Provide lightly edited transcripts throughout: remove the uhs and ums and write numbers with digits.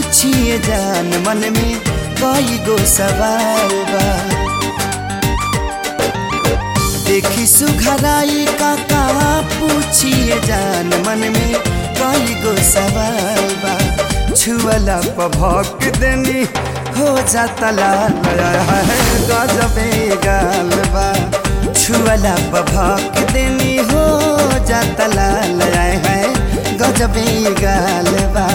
पूछिए जान मन में कई गो सवाल बा। देखी सुघराई का पूछिए जान मन में कई गो सवाल बा। छुअला पभक देनी हो जाता लाल गजबे गाल बा। छुअला पभक देनी हो जाता लाल है गजबे गाल बा।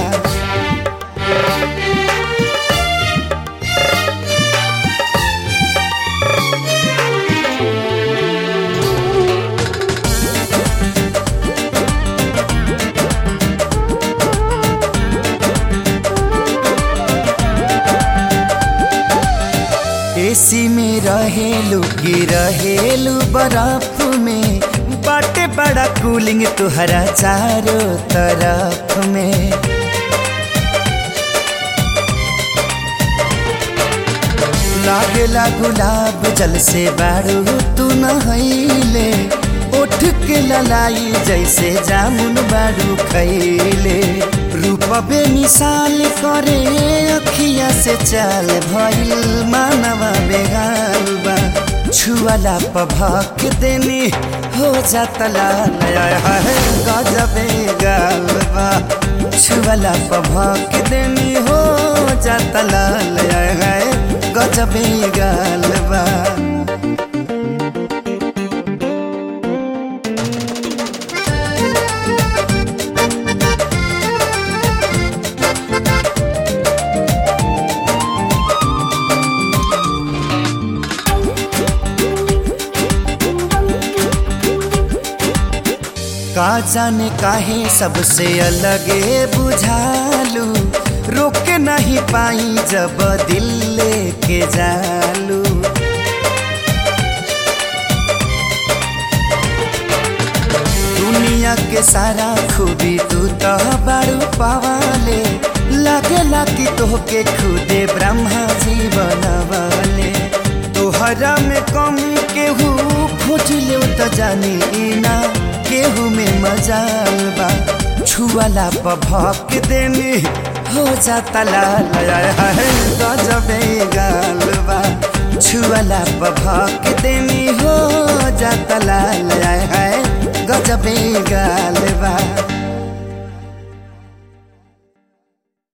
एसी में रहेलू की रहेलू बर्फ में बाटे बड़ा कूलिंग तुहरा चारों तरफ में। लागेला गुलाब जल से बारू तू नहैले। उठ के ललाई जैसे जामुन बारू खैले। रूपबे मिसाल करे अखिया से चाल भइल मानवा बेगाल बा। छुअला पभक देनी हो जाता लाल है गजबे गाल बा। छुअला पभक देनी हो जाता लाल है गजबे गाल बा। का जाने काहे सबसे अलगे बुझालू। रोक नहीं पाई जब दिल लेके जालू। दुनिया के सारा खूबी तू तो बारू पावाले। लगेला कि तोहके खुदे ब्रह्मा जी बनवाले। तोहरा में कमी केहू खोज ले तो जानी ना केहू में मजाल बा। छुअला पभक देनी हो जाता लाल है गजबे गाल बा। छुअला पभक देनी हो जाता लाल है गजबे गाल